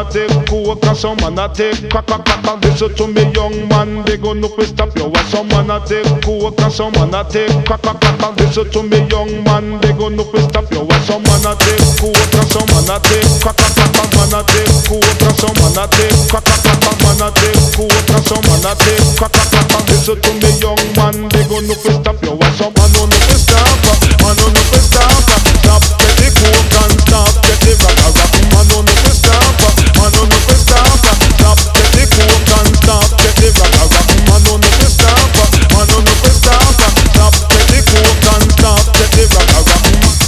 take coke and some man a take crack crack crack. And listen to me young man, they gonna stop you. And some man a take coke and some man a take crack crack crack. And listen to me young man, they gonna stop you. And some man a take coke and some man a take crack crack crack. And man a take coke and some man a take crack crack crack. And man a take coke and some man a take crack crack crack. And listen to me young man, they gonna stop you. And some man no stop, man no stop. Stop get the coke and stop get the rock rock. Man no stop, man no stop. Stop get the coke and stop get the rock rock. Man no stop, man no stop. Stop get the coke and stop get the rock rock.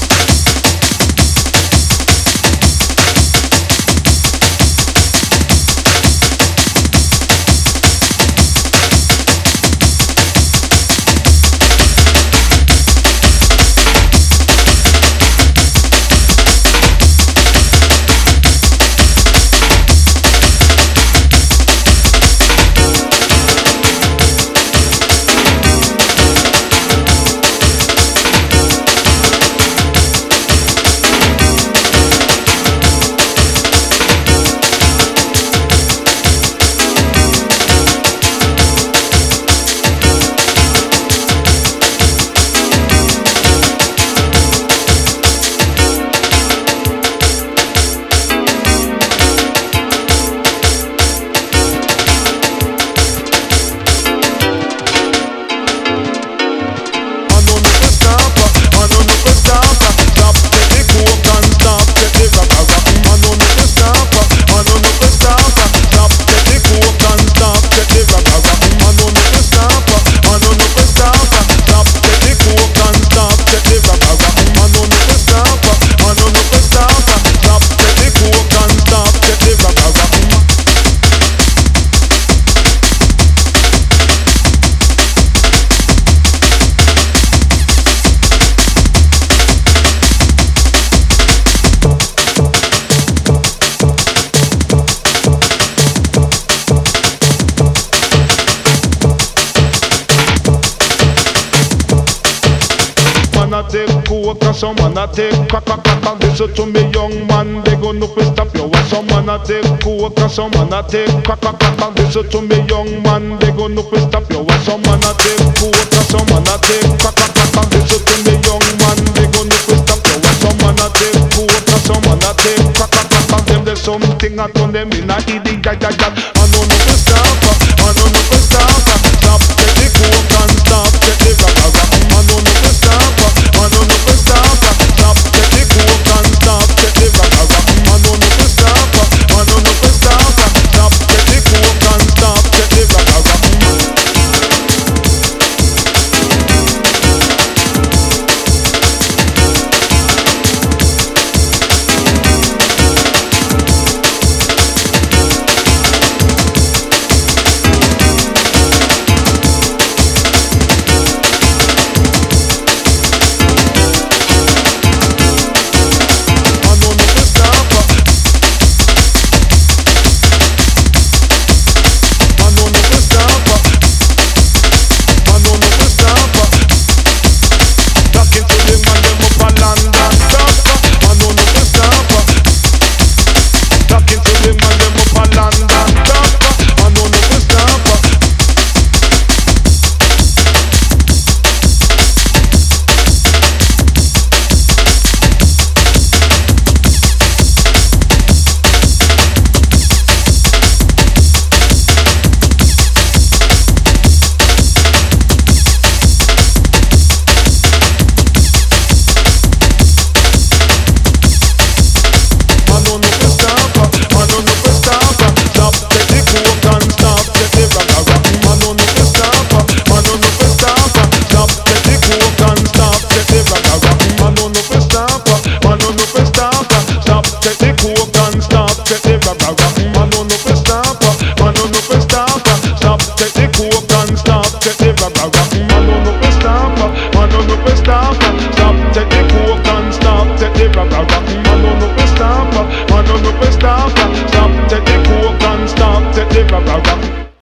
Take coke and some man a take crack crack crack. And listen to me young man, they gonna stop you. And some man a take coke and some man a take crack crack crack. And listen to me young man, they gonna stop you. And some man a take coke and some man a take crack crack crack. And listen to me young man, they gonna stop you. And some man a take coke and some man a take crack crack crack. And them there's something I turn them in a idiot. I don't know stop, I don't know stop.